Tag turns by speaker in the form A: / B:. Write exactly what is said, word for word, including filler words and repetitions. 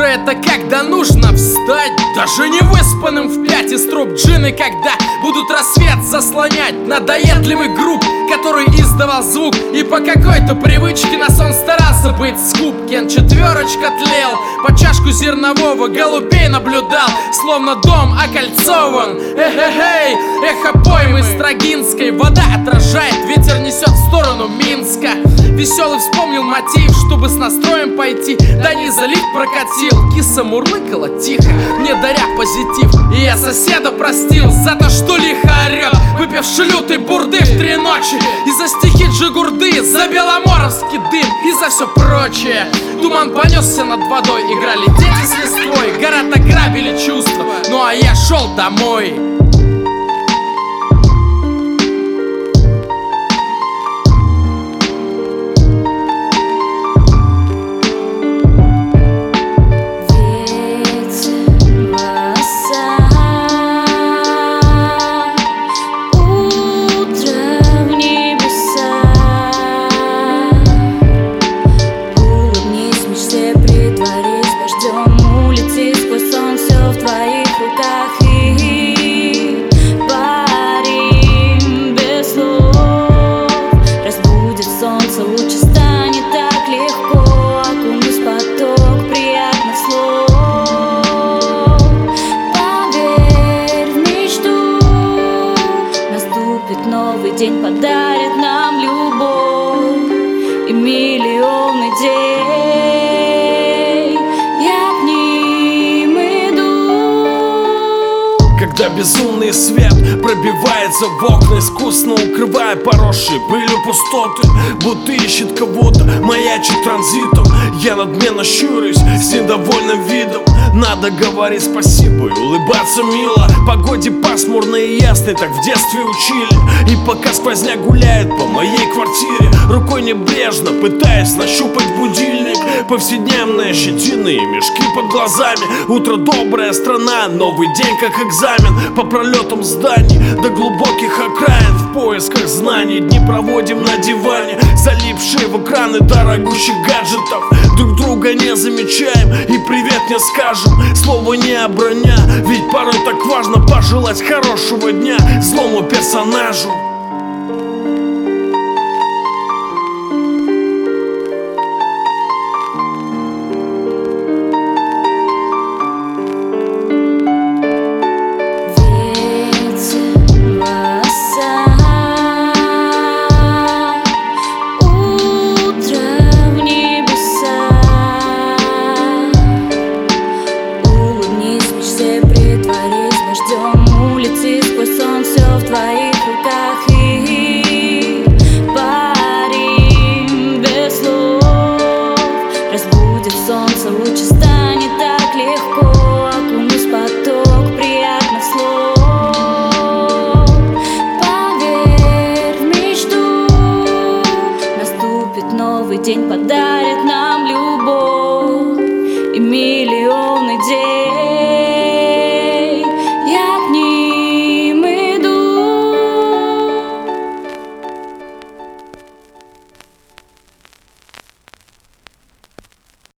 A: это когда нужно встать, даже не выспанным в пять из труб джины, когда будут рассвет заслонять надоедливый групп, который издавал звук и по какой-то привычке на сон старался быть скуп. Кен четверочка тлел, по чашку зернового голубей наблюдал, словно дом окольцован. Эхе-хей, эхо поймы Строгинской, вода отражает, ветер несет в сторону Минска. Веселый вспомнил мотив, чтобы с настроем пойти, да не залив прокатил. Киса мурлыкала тихо, мне даря позитив, и я соседа простил за то, что лихо орет, выпивши лютой бурды в три ночи. И за стихи Джигурды, за беломоровский дым и за все прочее. Туман понесся над водой, играли дети с листвой, город ограбили чувства, ну а я шел домой.
B: Новый день подарит нам любовь и миллионы идей. Я к ним иду.
C: Когда безумный свет пробивается в окна, искусно укрывая поросшие пылью пустоты, будто ищет кого-то, маячит транзитом. Я надменно щурюсь с недовольным видом. Надо говорить спасибо и улыбаться мило. Погоде пасмурной и ясной, так в детстве учили. И пока сквозняк гуляет по моей квартире, рукой небрежно пытаясь нащупать будильник, повседневные щетины и мешки под глазами. Утро добрая страна, новый день как экзамен. По пролетам зданий до глубоких окраин, в поисках знаний дни проводим на диване, залипшие в экраны дорогущих гаджетов. Друг друга не замечаем и привет не скажем, слово не оброня, ведь порой так важно пожелать хорошего дня злому персонажу.
B: Солнце лучи.